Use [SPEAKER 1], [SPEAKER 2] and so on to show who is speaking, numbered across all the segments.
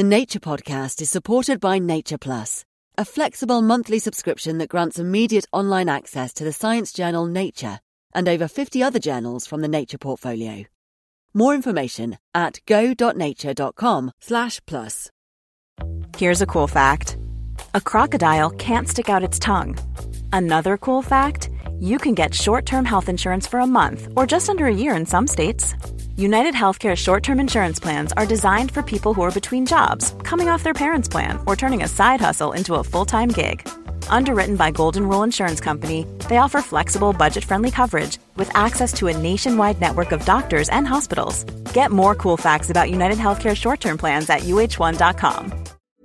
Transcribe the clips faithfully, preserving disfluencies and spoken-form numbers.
[SPEAKER 1] The Nature Podcast is supported by Nature Plus, a flexible monthly subscription that grants immediate online access to the science journal Nature and over fifty other journals from the Nature portfolio. More information at go.nature.com slash plus.
[SPEAKER 2] Here's a cool fact. A crocodile can't stick out its tongue. Another cool fact, you can get short-term health insurance for a month or just under a year in some states. United Healthcare short-term insurance plans are designed for people who are between jobs, coming off their parents' plan, or turning a side hustle into a full-time gig. Underwritten by Golden Rule Insurance Company, they offer flexible, budget-friendly coverage with access to a nationwide network of doctors and hospitals. Get more cool facts about United Healthcare short-term plans at U H one dot com.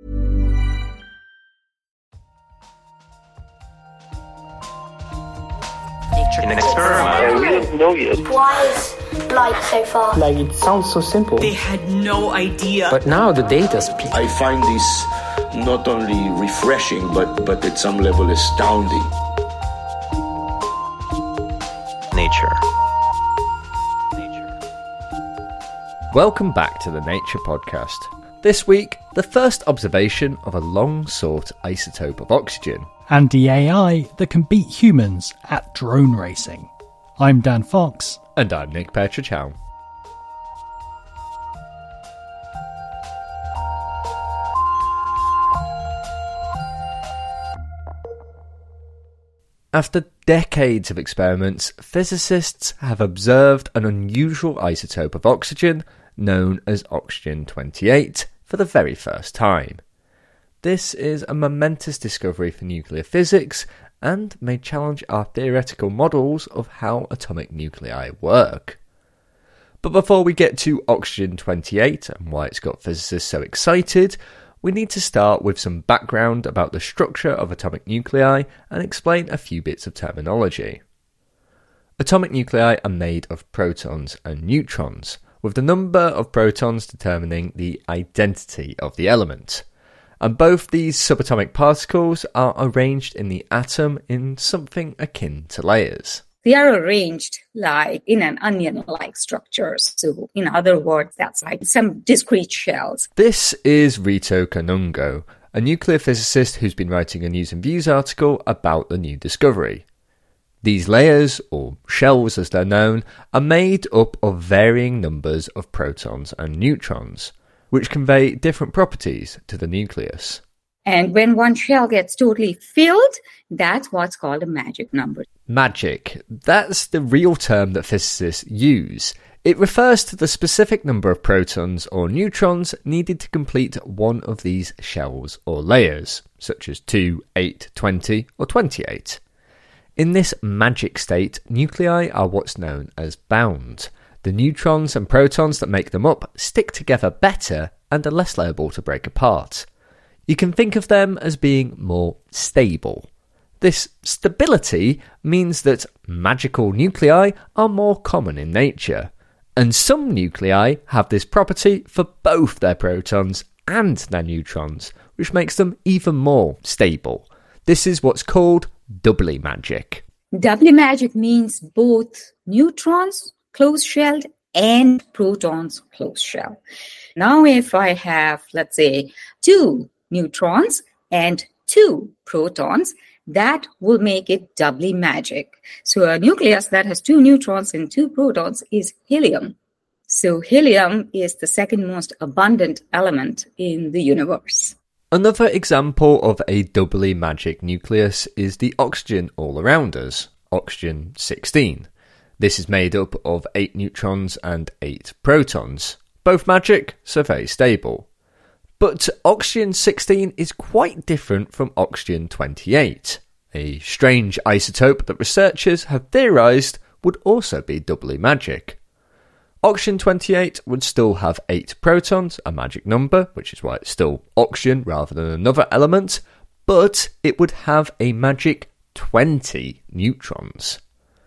[SPEAKER 3] In an experiment.
[SPEAKER 4] Yeah, we don't know yet.
[SPEAKER 5] Why is light so fast?
[SPEAKER 6] Like, it sounds so simple.
[SPEAKER 7] They had no idea.
[SPEAKER 6] But now the data speaks.
[SPEAKER 4] I find this not only refreshing, but, but at some level astounding.
[SPEAKER 3] Nature.
[SPEAKER 8] Welcome back to the Nature Podcast. This week, the first observation of a long-sought isotope of oxygen.
[SPEAKER 9] And the A I that can beat humans at drone racing. I'm Dan Fox.
[SPEAKER 8] And I'm Nick Petrichow. After decades of experiments, physicists have observed an unusual isotope of oxygen known as oxygen twenty-eight for the very first time. This is a momentous discovery for nuclear physics and may challenge our theoretical models of how atomic nuclei work. But before we get to oxygen twenty-eight and why it's got physicists so excited, we need to start with some background about the structure of atomic nuclei and explain a few bits of terminology. Atomic nuclei are made of protons and neutrons, with the number of protons determining the identity of the element. And both these subatomic particles are arranged in the atom in something akin to layers.
[SPEAKER 10] They are arranged like in an onion-like structure. So in other words, that's like some discrete shells.
[SPEAKER 8] This is Rito Kanungo, a nuclear physicist who's been writing a News and Views article about the new discovery. These layers, or shells as they're known, are made up of varying numbers of protons and neutrons, which convey different properties to the nucleus.
[SPEAKER 10] And when one shell gets totally filled, that's what's called a magic number.
[SPEAKER 8] Magic. That's the real term that physicists use. It refers to the specific number of protons or neutrons needed to complete one of these shells or layers, such as two, eight, twenty, or twenty-eight. In this magic state, nuclei are what's known as bound. The neutrons and protons that make them up stick together better and are less liable to break apart. You can think of them as being more stable. This stability means that magical nuclei are more common in nature, and some nuclei have this property for both their protons and their neutrons, which makes them even more stable. This is what's called doubly magic.
[SPEAKER 10] Doubly magic means both neutrons closed-shelled and protons closed-shell. Now if I have, let's say, two neutrons and two protons, that will make it doubly magic. So a nucleus that has two neutrons and two protons is helium. So helium is the second most abundant element in the universe.
[SPEAKER 8] Another example of a doubly magic nucleus is the oxygen all around us, oxygen sixteen. This is made up of eight neutrons and eight protons. Both magic, so very stable. But oxygen sixteen is quite different from oxygen twenty-eight, a strange isotope that researchers have theorised would also be doubly magic. Oxygen twenty-eight would still have eight protons, a magic number, which is why it's still oxygen rather than another element, but it would have a magic twenty neutrons.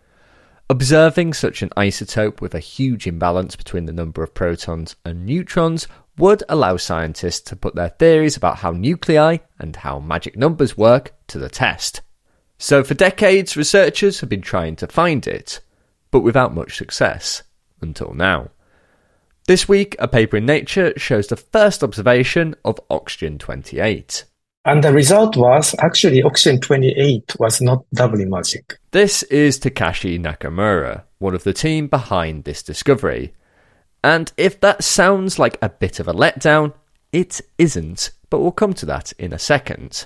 [SPEAKER 8] Observing such an isotope with a huge imbalance between the number of protons and neutrons would allow scientists to put their theories about how nuclei and how magic numbers work to the test. So for decades, researchers have been trying to find it, but without much success, until now. This week, a paper in Nature shows the first observation of oxygen twenty-eight.
[SPEAKER 11] And the result was, actually, oxygen twenty-eight was not doubly magic.
[SPEAKER 8] This is Takashi Nakamura, one of the team behind this discovery. And if that sounds like a bit of a letdown, it isn't, but we'll come to that in a second.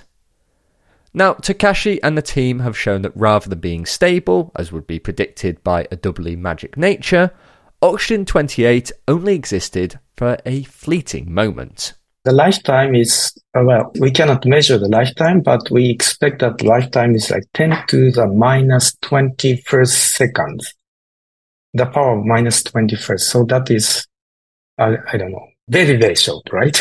[SPEAKER 8] Now, Takashi and the team have shown that rather than being stable, as would be predicted by a doubly magic nature, oxygen twenty-eight only existed for a fleeting moment.
[SPEAKER 11] The lifetime is, uh, well, we cannot measure the lifetime, but we expect that lifetime is like ten to the minus twenty-first seconds. The power of minus twenty-first. So that is, uh, I don't know, very, very short, right?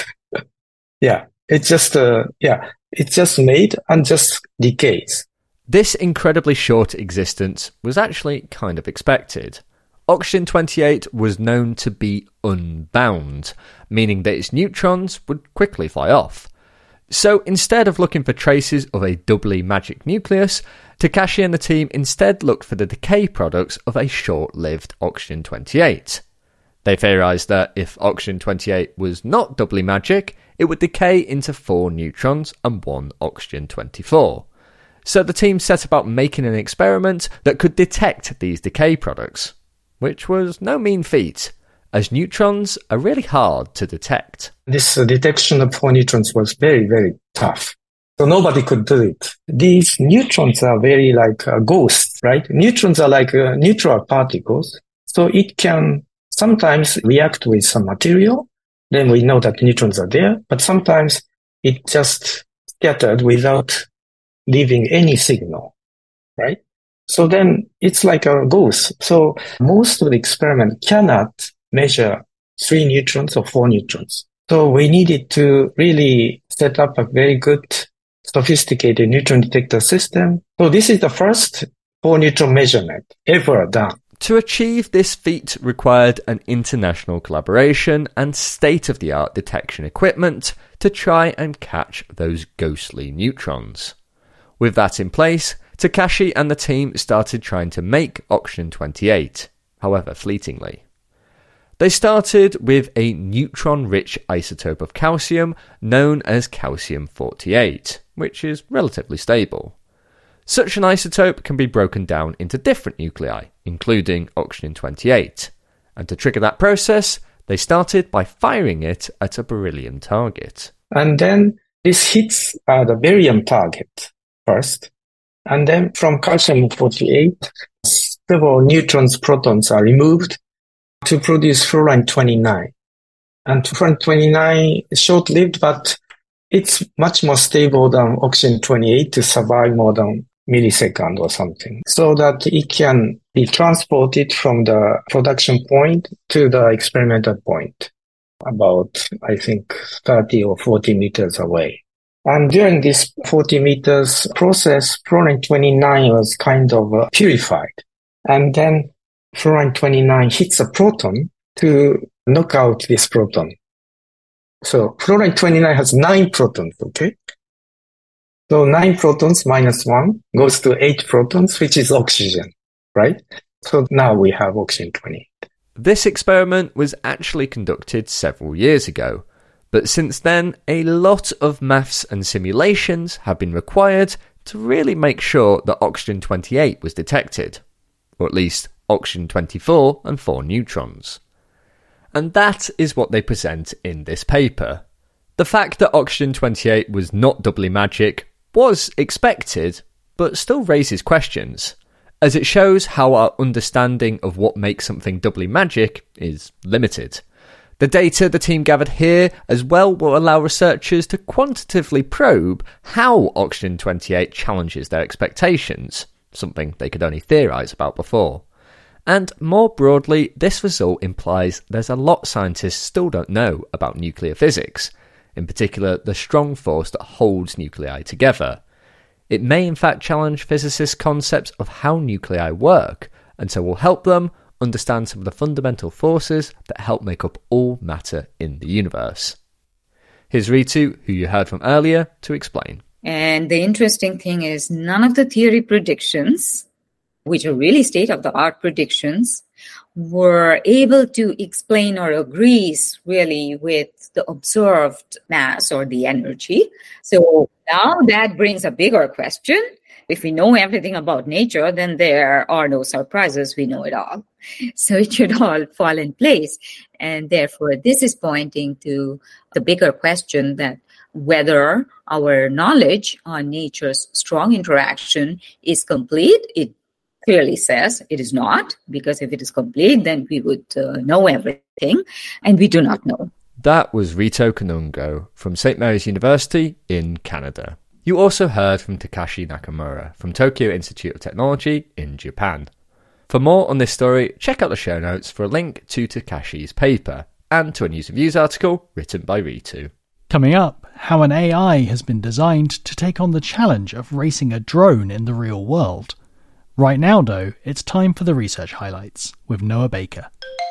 [SPEAKER 11] Yeah, it's just, uh, yeah, it's just made and just decays.
[SPEAKER 8] This incredibly short existence was actually kind of expected. Oxygen twenty-eight was known to be unbound, meaning that its neutrons would quickly fly off. So instead of looking for traces of a doubly magic nucleus, Takashi and the team instead looked for the decay products of a short-lived oxygen twenty-eight. They theorised that if oxygen twenty-eight was not doubly magic, it would decay into four neutrons and one oxygen twenty-four. So the team set about making an experiment that could detect these decay products, which was no mean feat, as neutrons are really hard to detect.
[SPEAKER 11] This uh, detection of four neutrons was very, very tough. So nobody could do it. These neutrons are very like uh, ghosts, right? Neutrons are like uh, neutral particles. So it can sometimes react with some material. Then we know that neutrons are there. But sometimes it just scattered without leaving any signal, right? So then it's like a ghost. So most of the experiment cannot measure three neutrons or four neutrons. So we needed to really set up a very good, sophisticated neutron detector system. So this is the first four neutron measurement ever done.
[SPEAKER 8] To achieve this feat required an international collaboration and state-of-the-art detection equipment to try and catch those ghostly neutrons. With that in place, Takashi and the team started trying to make oxygen twenty-eight, however fleetingly. They started with a neutron-rich isotope of calcium known as calcium forty-eight, which is relatively stable. Such an isotope can be broken down into different nuclei, including oxygen twenty-eight, and to trigger that process, they started by firing it at a beryllium target.
[SPEAKER 11] And then this hits uh, the barium target first. And then from calcium forty-eight, several neutrons, protons are removed to produce fluorine twenty-nine. And fluorine twenty-nine is short-lived, but it's much more stable than oxygen twenty-eight to survive more than millisecond or something, so that it can be transported from the production point to the experimental point, about, I think, thirty or forty meters away. And during this forty meters process, fluorine twenty-nine was kind of uh, purified. And then fluorine twenty-nine hits a proton to knock out this proton. So fluorine twenty-nine has nine protons, okay? So nine protons minus one goes to eight protons, which is oxygen, right? So now we have oxygen twenty-eight.
[SPEAKER 8] This experiment was actually conducted several years ago. But since then, a lot of maths and simulations have been required to really make sure that oxygen twenty-eight was detected, or at least oxygen twenty-four and four neutrons. And that is what they present in this paper. The fact that oxygen twenty-eight was not doubly magic was expected, but still raises questions, as it shows how our understanding of what makes something doubly magic is limited. The data the team gathered here as well will allow researchers to quantitatively probe how oxygen twenty-eight challenges their expectations, something they could only theorise about before. And more broadly, this result implies there's a lot scientists still don't know about nuclear physics, in particular the strong force that holds nuclei together. It may in fact challenge physicists' concepts of how nuclei work, and so will help them understand some of the fundamental forces that help make up all matter in the universe. Here's Ritu, who you heard from earlier, to explain.
[SPEAKER 10] And the interesting thing is none of the theory predictions, which are really state-of-the-art predictions, were able to explain or agrees really with the observed mass or the energy. So now that brings a bigger question. If we know everything about nature, then there are no surprises. We know it all. So it should all fall in place. And therefore, this is pointing to the bigger question that whether our knowledge on nature's strong interaction is complete. It clearly says it is not, because if it is complete, then we would uh, know everything, and we do not know.
[SPEAKER 8] That was Rito Kanungo from Saint Mary's University in Canada. You also heard from Takashi Nakamura from Tokyo Institute of Technology in Japan. For more on this story, check out the show notes for a link to Takashi's paper and to a news and views article written by Ritu.
[SPEAKER 9] Coming up, how an A I has been designed to take on the challenge of racing a drone in the real world. Right now, though, it's time for the research highlights with Noah Baker.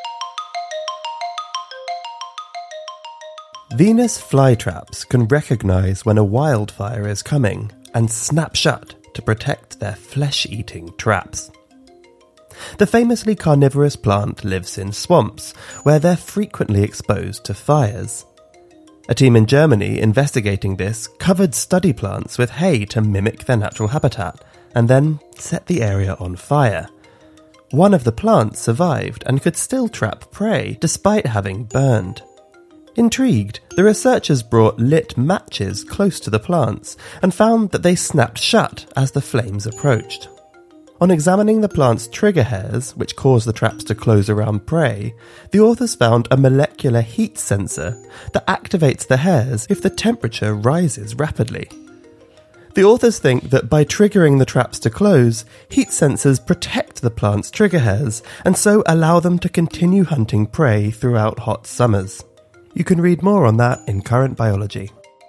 [SPEAKER 12] Venus flytraps can recognise when a wildfire is coming and snap shut to protect their flesh-eating traps. The famously carnivorous plant lives in swamps, where they're frequently exposed to fires. A team in Germany investigating this covered study plants with hay to mimic their natural habitat, and then set the area on fire. One of the plants survived and could still trap prey despite having burned. Intrigued, the researchers brought lit matches close to the plants and found that they snapped shut as the flames approached. On examining the plant's trigger hairs, which cause the traps to close around prey, the authors found a molecular heat sensor that activates the hairs if the temperature rises rapidly. The authors think that by triggering the traps to close, heat sensors protect the plant's trigger hairs and so allow them to continue hunting prey throughout hot summers. You can read more on that in Current Biology.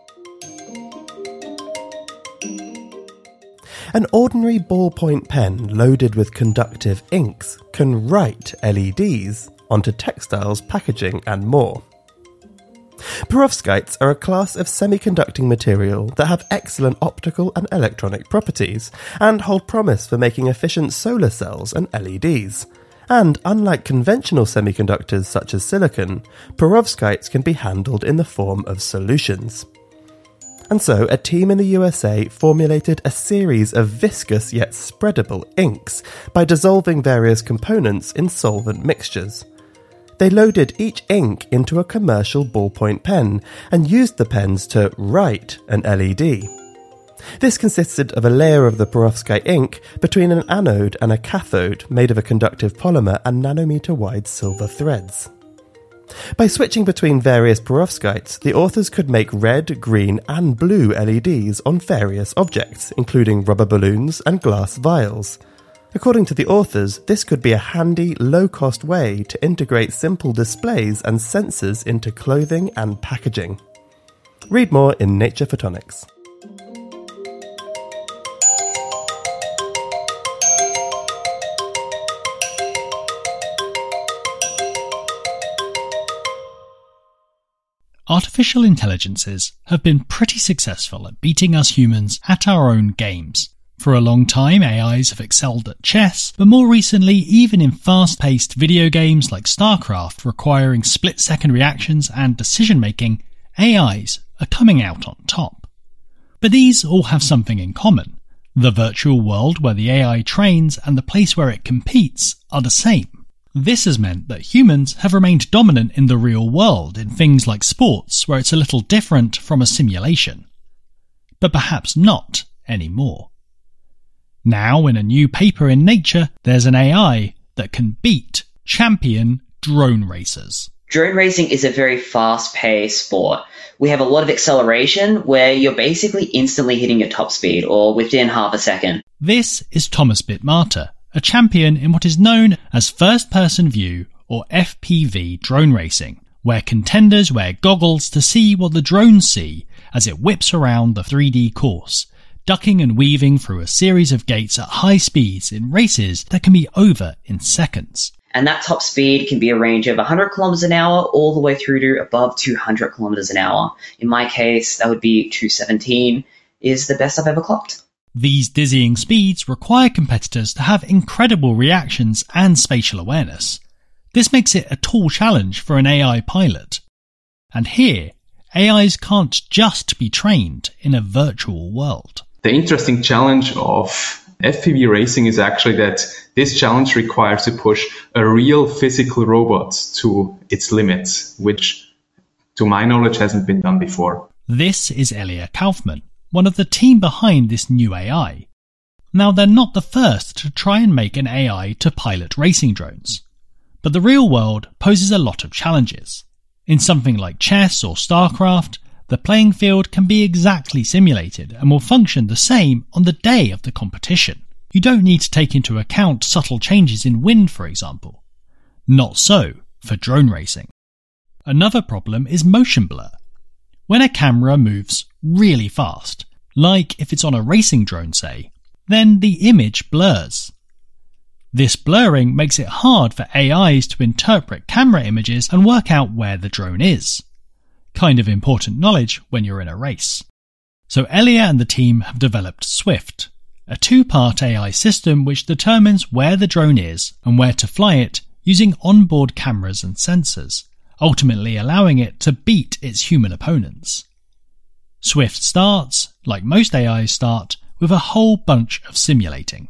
[SPEAKER 12] An ordinary ballpoint pen loaded with conductive inks can write L E Ds onto textiles, packaging, and more. Perovskites are a class of semiconducting material that have excellent optical and electronic properties and hold promise for making efficient solar cells and L E Ds. And unlike conventional semiconductors such as silicon, perovskites can be handled in the form of solutions. And so a team in the U S A formulated a series of viscous yet spreadable inks by dissolving various components in solvent mixtures. They loaded each ink into a commercial ballpoint pen and used the pens to write an L E D. This consisted of a layer of the perovskite ink between an anode and a cathode made of a conductive polymer and nanometer-wide silver threads. By switching between various perovskites, the authors could make red, green and blue L E Ds on various objects, including rubber balloons and glass vials. According to the authors, this could be a handy, low-cost way to integrate simple displays and sensors into clothing and packaging. Read more in Nature Photonics.
[SPEAKER 9] Artificial intelligences have been pretty successful at beating us humans at our own games. For a long time, A Is have excelled at chess, but more recently, even in fast-paced video games like StarCraft requiring split-second reactions and decision-making, A Is are coming out on top. But these all have something in common. The virtual world where the A I trains and the place where it competes are the same. This has meant that humans have remained dominant in the real world in things like sports, where it's a little different from a simulation. But perhaps not anymore. Now, in a new paper in Nature, there's an A I that can beat champion drone racers.
[SPEAKER 13] Drone racing is a very fast-paced sport. We have a lot of acceleration where you're basically instantly hitting your top speed, or within half a second.
[SPEAKER 9] This is Thomas Bitmata, a champion in what is known as first-person view, or F P V drone racing, where contenders wear goggles to see what the drones see as it whips around the three D course, ducking and weaving through a series of gates at high speeds in races that can be over in seconds.
[SPEAKER 13] And that top speed can be a range of one hundred kilometers an hour all the way through to above two hundred kilometers an hour. In my case, that would be two seventeen, is the best I've ever clocked.
[SPEAKER 9] These dizzying speeds require competitors to have incredible reactions and spatial awareness. This makes it a tall challenge for an A I pilot. And here, A Is can't just be trained in a virtual world.
[SPEAKER 14] The interesting challenge of F P V racing is actually that this challenge requires to push a real physical robot to its limits, which, to my knowledge, hasn't been done before.
[SPEAKER 9] This is Elia Kaufman, one of the team behind this new A I. Now, they're not the first to try and make an A I to pilot racing drones, but the real world poses a lot of challenges. In something like chess or StarCraft, the playing field can be exactly simulated and will function the same on the day of the competition. You don't need to take into account subtle changes in wind, for example. Not so for drone racing. Another problem is motion blur. When a camera moves really fast, like if it's on a racing drone say, then the image blurs. This blurring makes it hard for A Is to interpret camera images and work out where the drone is. Kind of important knowledge when you're in a race. So Elia and the team have developed Swift, a two-part A I system which determines where the drone is and where to fly it using onboard cameras and sensors, ultimately allowing it to beat its human opponents. Swift starts, like most A Is start, with a whole bunch of simulating.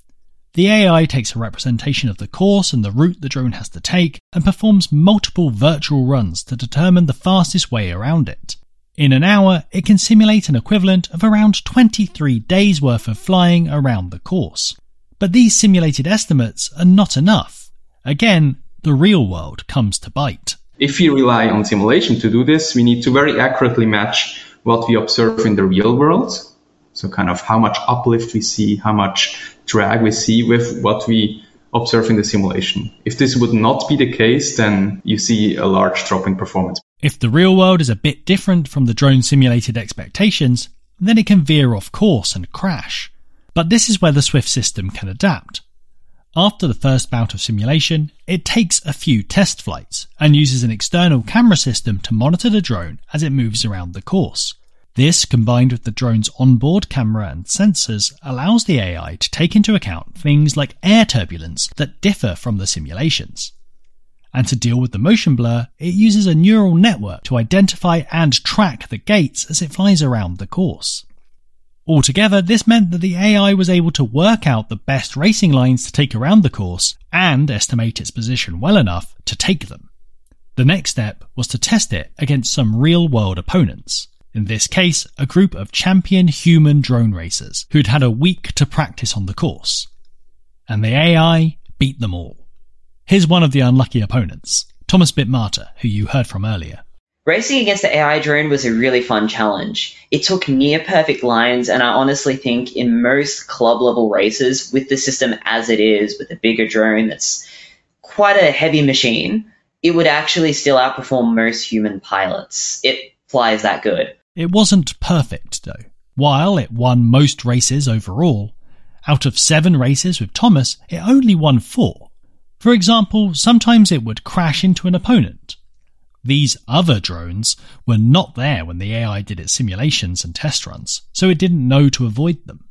[SPEAKER 9] The A I takes a representation of the course and the route the drone has to take and performs multiple virtual runs to determine the fastest way around it. In an hour, it can simulate an equivalent of around twenty-three days worth of flying around the course. But these simulated estimates are not enough. Again, the real world comes to bite.
[SPEAKER 14] If we rely on simulation to do this, we need to very accurately match what we observe in the real world. So kind of how much uplift we see, how much drag we see with what we observe in the simulation. If this would not be the case, then you see a large drop in performance.
[SPEAKER 9] If the real world is a bit different from the drone simulated expectations, then it can veer off course and crash. But this is where the Swift system can adapt. After the first bout of simulation, it takes a few test flights and uses an external camera system to monitor the drone as it moves around the course. This, combined with the drone's onboard camera and sensors, allows the A I to take into account things like air turbulence that differ from the simulations. And to deal with the motion blur, it uses a neural network to identify and track the gates as it flies around the course. Altogether, this meant that the A I was able to work out the best racing lines to take around the course and estimate its position well enough to take them. The next step was to test it against some real-world opponents. In this case, a group of champion human drone racers who'd had a week to practice on the course. And the A I beat them all. Here's one of the unlucky opponents, Thomas Bitmata, who you heard from earlier.
[SPEAKER 13] Racing against the A I drone was a really fun challenge. It took near perfect lines, and I honestly think in most club level races, with the system as it is, with a bigger drone that's quite a heavy machine, it would actually still outperform most human pilots. It flies that good.
[SPEAKER 9] It wasn't perfect, though. While it won most races overall, out of seven races with Thomas, it only won four. For example, sometimes it would crash into an opponent. These other drones were not there when the A I did its simulations and test runs, so it didn't know to avoid them.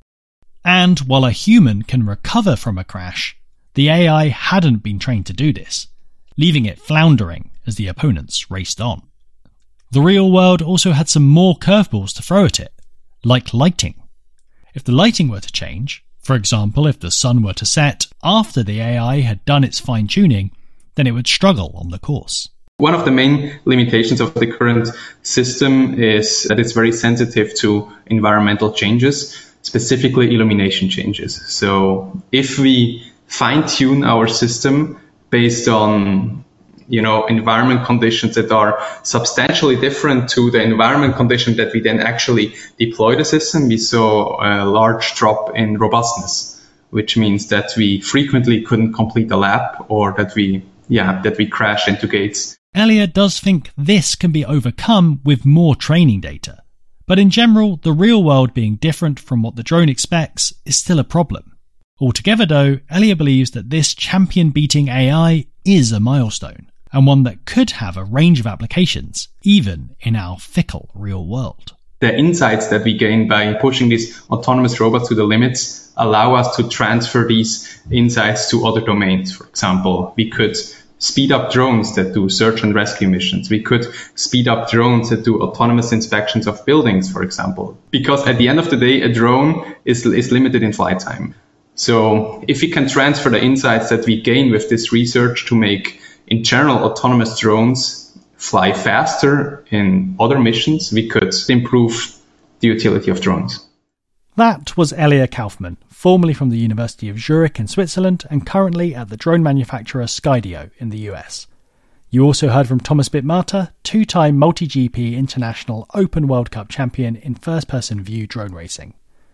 [SPEAKER 9] And while a human can recover from a crash, the A I hadn't been trained to do this, leaving it floundering as the opponents raced on. The real world also had some more curveballs to throw at it, like lighting. If the lighting were to change, for example if the sun were to set after the A I had done its fine-tuning, then it would struggle on the course.
[SPEAKER 14] One of the main limitations of the current system is that it's very sensitive to environmental changes, specifically illumination changes. So if we fine-tune our system based on you know, environment conditions that are substantially different to the environment conditions that we then actually deploy the system, we saw a large drop in robustness, which means that we frequently couldn't complete a lap or that we, yeah, that we crashed into gates.
[SPEAKER 9] Elia does think this can be overcome with more training data. But in general, the real world being different from what the drone expects is still a problem. Altogether though, Elia believes that this champion-beating A I is a milestone, and one that could have a range of applications, even in our fickle real world.
[SPEAKER 14] The insights that we gain by pushing these autonomous robots to the limits allow us to transfer these insights to other domains. For example, we could speed up drones that do search and rescue missions. We could speed up drones that do autonomous inspections of buildings, for example. Because at the end of the day, a drone is, is limited in flight time. So if we can transfer the insights that we gain with this research to make, in general, autonomous drones fly faster in other missions, we could improve the utility of drones.
[SPEAKER 9] That was Elia Kaufmann, formerly from the University of Zurich in Switzerland and currently at the drone manufacturer Skydio in the U S. You also heard from Thomas Bitmata, two-time multi-G P International Open World Cup champion in first-person view drone racing.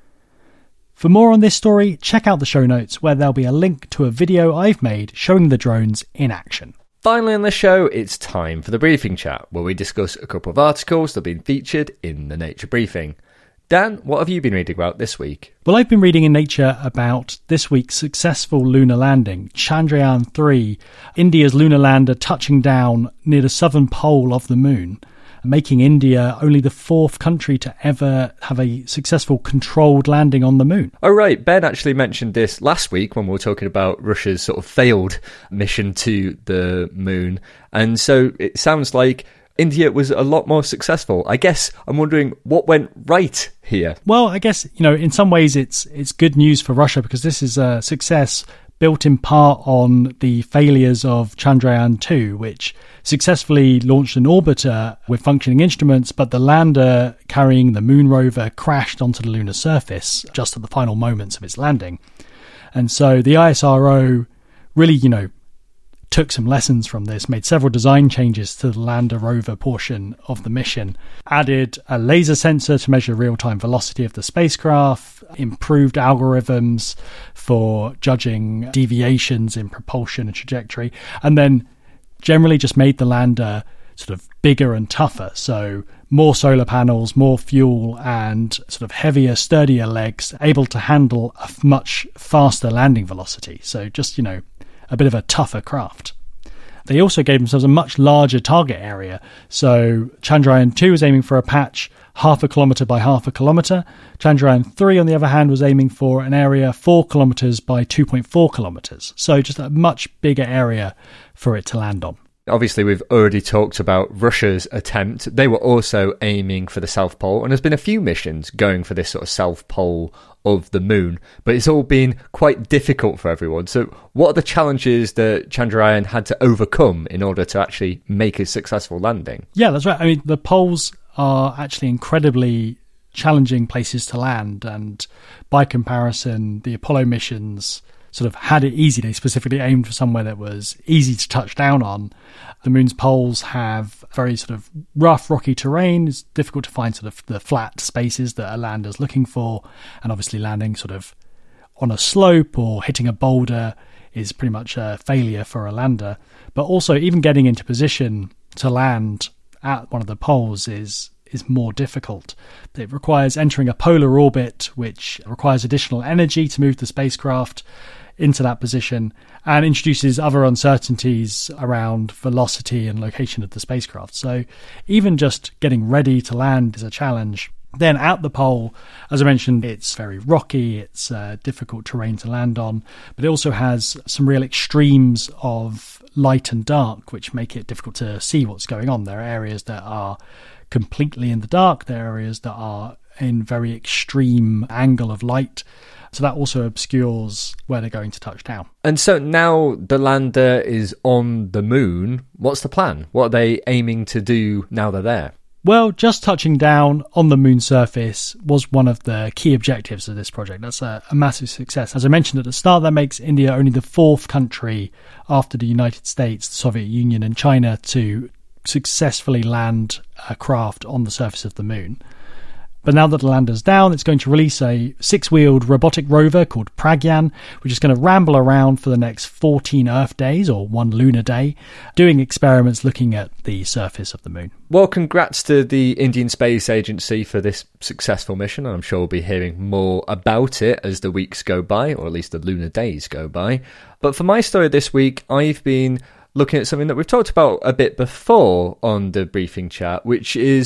[SPEAKER 9] For more on this story, check out the show notes where there'll be a link to a video I've made showing the drones in action.
[SPEAKER 8] Finally on the show, it's time for the briefing chat, where we discuss a couple of articles that have been featured in the Nature Briefing. Dan, what have you been reading about this week?
[SPEAKER 9] Well, I've been reading in Nature about this week's successful lunar landing, Chandrayaan three, India's lunar lander touching down near the southern pole of the moon, making India only the fourth country to ever have a successful controlled landing on the moon.
[SPEAKER 8] Oh, right. Ben actually mentioned this last week when we were talking about Russia's sort of failed mission to the moon. And so it sounds like India was a lot more successful. I guess I'm wondering what went right here.
[SPEAKER 9] Well, I guess, you know, in some ways it's it's good news for Russia because this is a success built in part on the failures of Chandrayaan two, which successfully launched an orbiter with functioning instruments, but the lander carrying the moon rover crashed onto the lunar surface just at the final moments of its landing. And so the I S R O really, you know, took some lessons from this, made several design changes to the lander rover portion of the mission, added a laser sensor to measure real-time velocity of the spacecraft, improved algorithms for judging deviations in propulsion and trajectory, and then generally just made the lander sort of bigger and tougher. So more solar panels, more fuel, and sort of heavier, sturdier legs, able to handle a much faster landing velocity. So just, you know, a bit of a tougher craft. They also gave themselves a much larger target area. So Chandrayaan two was aiming for a patch half a kilometre by half a kilometre. Chandrayaan three, on the other hand, was aiming for an area four kilometres by two point four kilometres. So just a much bigger area for it to land on.
[SPEAKER 8] Obviously, we've already talked about Russia's attempt. They were also aiming for the South Pole, and there's been a few missions going for this sort of South Pole of the moon, but it's all been quite difficult for everyone. So what are the challenges that Chandrayaan had to overcome in order to actually make a successful landing?
[SPEAKER 9] Yeah, that's right. I mean, the poles are actually incredibly challenging places to land, and by comparison, the Apollo missions sort of had it easy. They specifically aimed for somewhere that was easy to touch down on. The moon's poles have very sort of rough, rocky terrain. It's difficult to find sort of the flat spaces that a lander's looking for. And obviously landing sort of on a slope or hitting a boulder is pretty much a failure for a lander. But also even getting into position to land at one of the poles is is more difficult. It requires entering a polar orbit, which requires additional energy to move the spacecraft into that position and introduces other uncertainties around velocity and location of the spacecraft. So even just getting ready to land is a challenge. Then at the pole, as I mentioned, it's very rocky, it's uh, difficult terrain to land on, but it also has some real extremes of light and dark, which make it difficult to see what's going on. There are areas that are completely in the dark, there are areas that are in very extreme angle of light. So that also obscures where they're going to touch down.
[SPEAKER 8] And so now the lander is on the moon. What's the plan? What are they aiming to do now they're there?
[SPEAKER 9] Well, just touching down on the moon surface was one of the key objectives of this project. That's a, a massive success. As I mentioned at the start, that makes India only the fourth country after the United States, the Soviet Union and China to successfully land a craft on the surface of the moon. But now that the lander's down, it's going to release a six-wheeled robotic rover called Pragyan, which is going to ramble around for the next fourteen Earth days, or one lunar day, doing experiments looking at the surface of the moon.
[SPEAKER 8] Well, congrats to the Indian Space Agency for this successful mission. I'm sure we'll be hearing more about it as the weeks go by, or at least the lunar days go by. But for my story this week, I've been looking at something that we've talked about a bit before on the briefing chat, which is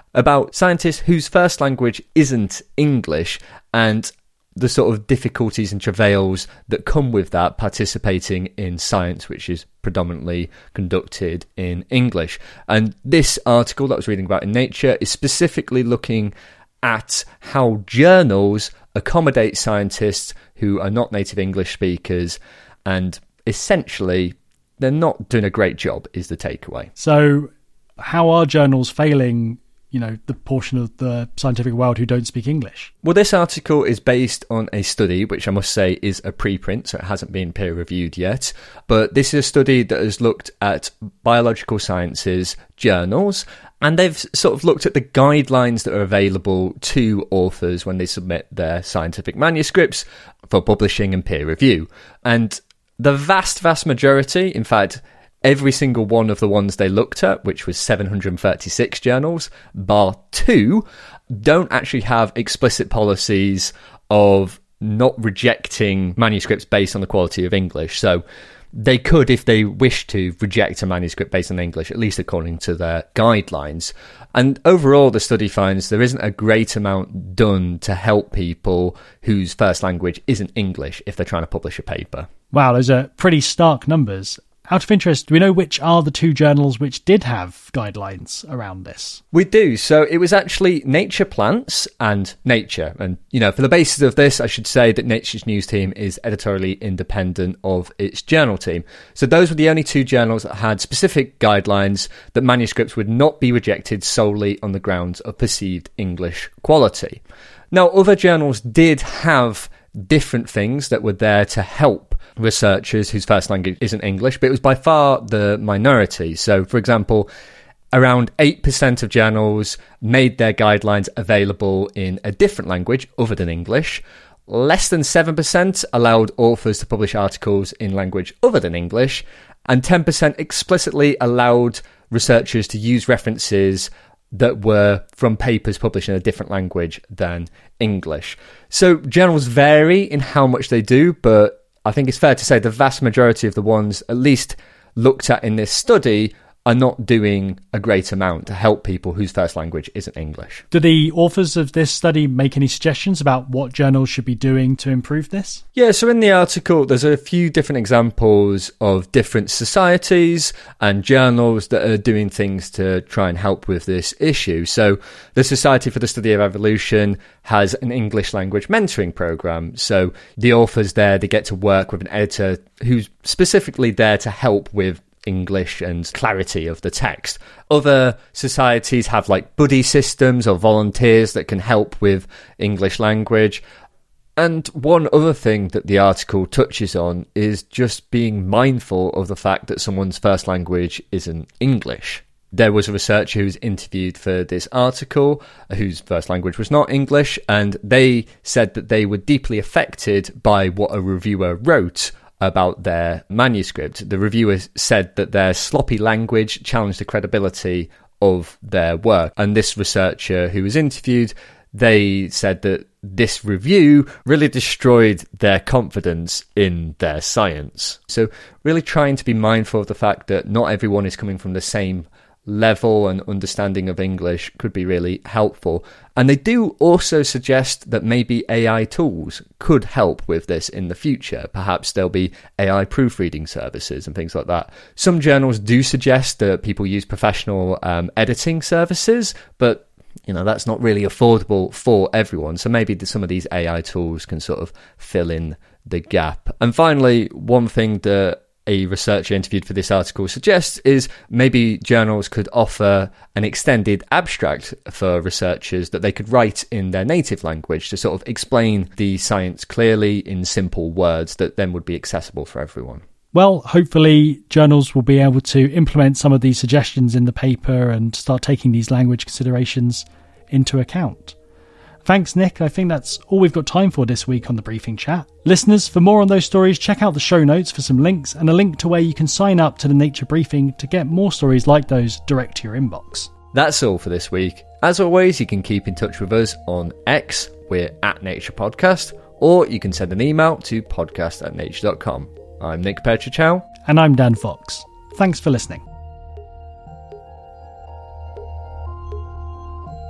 [SPEAKER 8] about scientists whose first language isn't English and the sort of difficulties and travails that come with that, participating in science which is predominantly conducted in English. And this article that I was reading about in Nature is specifically looking at how journals accommodate scientists who are not native English speakers, and essentially they're not doing a great job is the takeaway.
[SPEAKER 9] So how are journals failing, you know, the portion of the scientific world who don't speak English?
[SPEAKER 8] Well, this article is based on a study, which I must say is a preprint, so it hasn't been peer reviewed yet. But this is a study that has looked at biological sciences journals, and they've sort of looked at the guidelines that are available to authors when they submit their scientific manuscripts for publishing and peer review. And the vast, vast majority, in fact, every single one of the ones they looked at, which was seven hundred thirty-six journals, bar two, don't actually have explicit policies of not rejecting manuscripts based on the quality of English. So they could, if they wish to, reject a manuscript based on English, at least according to their guidelines. And overall, the study finds there isn't a great amount done to help people whose first language isn't English if they're trying to publish a paper.
[SPEAKER 9] Wow, those are pretty stark numbers. Out of interest, do we know which are the two journals which did have guidelines around this?
[SPEAKER 8] We do. So it was actually Nature Plants and Nature. And, you know, for the basis of this, I should say that Nature's news team is editorially independent of its journal team. So those were the only two journals that had specific guidelines that manuscripts would not be rejected solely on the grounds of perceived English quality. Now, other journals did have different things that were there to help researchers whose first language isn't English, but it was by far the minority. So, for example, around eight percent of journals made their guidelines available in a different language other than English. Less than seven percent allowed authors to publish articles in language other than English, and ten percent explicitly allowed researchers to use references that were from papers published in a different language than English. So journals vary in how much they do, but I think it's fair to say the vast majority of the ones at least looked at in this study are not doing a great amount to help people whose first language isn't English.
[SPEAKER 9] Do the authors of this study make any suggestions about what journals should be doing to improve this?
[SPEAKER 8] Yeah, so in the article, there's a few different examples of different societies and journals that are doing things to try and help with this issue. So the Society for the Study of Evolution has an English language mentoring program. So the authors there, they get to work with an editor who's specifically there to help with English and clarity of the text. Other societies have like buddy systems or volunteers that can help with English language. And one other thing that the article touches on is just being mindful of the fact that someone's first language isn't English. There was a researcher who was interviewed for this article whose first language was not English, and they said that they were deeply affected by what a reviewer wrote about their manuscript. The reviewer said that their sloppy language challenged the credibility of their work. And this researcher who was interviewed, they said that this review really destroyed their confidence in their science. So really trying to be mindful of the fact that not everyone is coming from the same level and understanding of English could be really helpful. And they do also suggest that maybe A I tools could help with this in the future. Perhaps there'll be A I proofreading services and things like that. Some journals do suggest that people use professional um, editing services, but you know, that's not really affordable for everyone. So maybe some of these A I tools can sort of fill in the gap. And finally, one thing that a researcher interviewed for this article suggests is maybe journals could offer an extended abstract for researchers that they could write in their native language to sort of explain the science clearly in simple words that then would be accessible for everyone.
[SPEAKER 9] Well, hopefully journals will be able to implement some of these suggestions in the paper and start taking these language considerations into account. Thanks, Nick. I think that's all we've got time for this week on the Briefing Chat. Listeners, for more on those stories, check out the show notes for some links and a link to where you can sign up to the Nature Briefing to get more stories like those direct to your inbox.
[SPEAKER 8] That's all for this week. As always, you can keep in touch with us on X, we're at Nature Podcast, or you can send an email to podcast at nature dot com. I'm Nick Petrichow.
[SPEAKER 9] And I'm Dan Fox. Thanks for listening.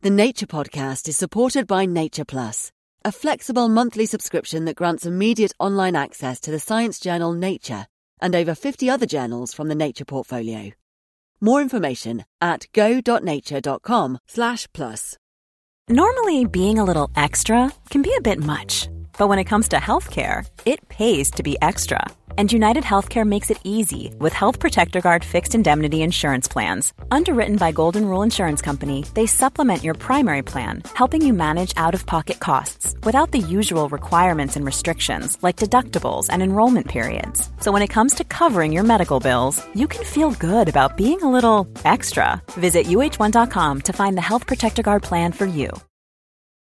[SPEAKER 1] The Nature Podcast is supported by Nature Plus, a flexible monthly subscription that grants immediate online access to the science journal Nature and over fifty other journals from the Nature portfolio. More information at go.nature.com slash plus.
[SPEAKER 2] Normally, being a little extra can be a bit much, but when it comes to healthcare, it pays to be extra. And United Healthcare makes it easy with Health Protector Guard fixed indemnity insurance plans. Underwritten by Golden Rule Insurance Company, they supplement your primary plan, helping you manage out-of-pocket costs without the usual requirements and restrictions like deductibles and enrollment periods. So when it comes to covering your medical bills, you can feel good about being a little extra. Visit U H one dot com to find the Health Protector Guard plan for you.